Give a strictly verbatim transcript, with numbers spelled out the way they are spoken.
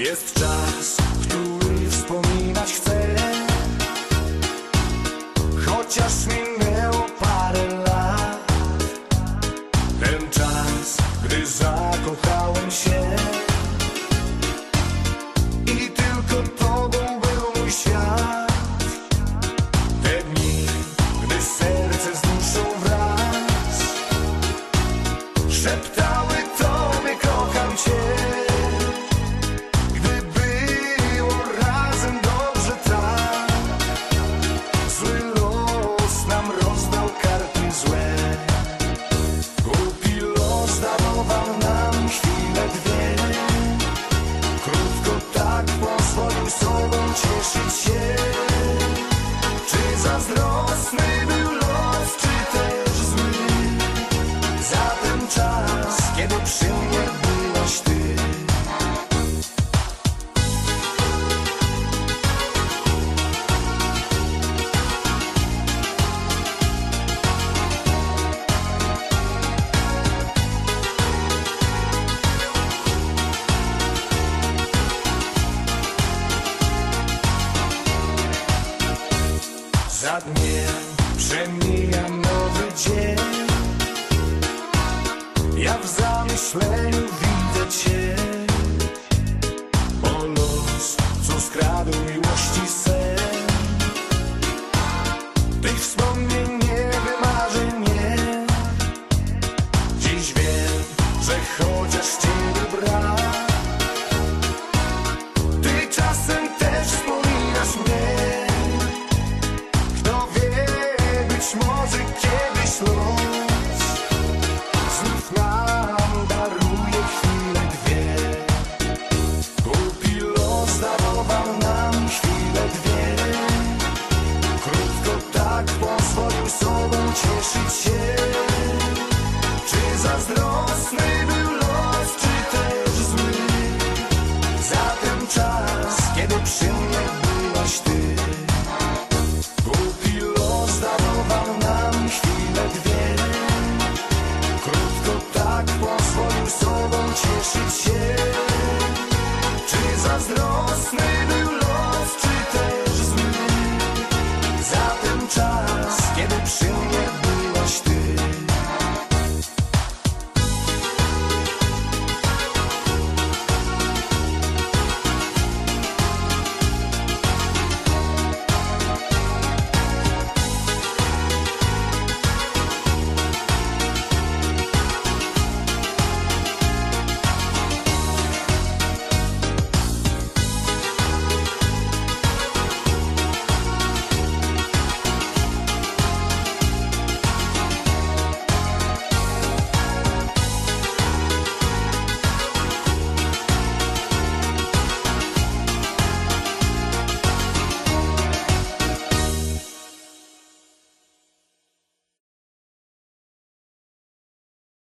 Jest czas, który wspominać chcę, chociaż minęło parę lat. Ten czas, gdy zakochałem się i tylko tobą był mój świat. Te dni, gdy serce z duszą wraz szeptały tobie kocham cię. Cieszyć się, czy zazdrosny był los, czy też zły, za ten czas, kiedy przy mnie byłaś ty. Za dniem przemija nowy dzień, ja w zamyśle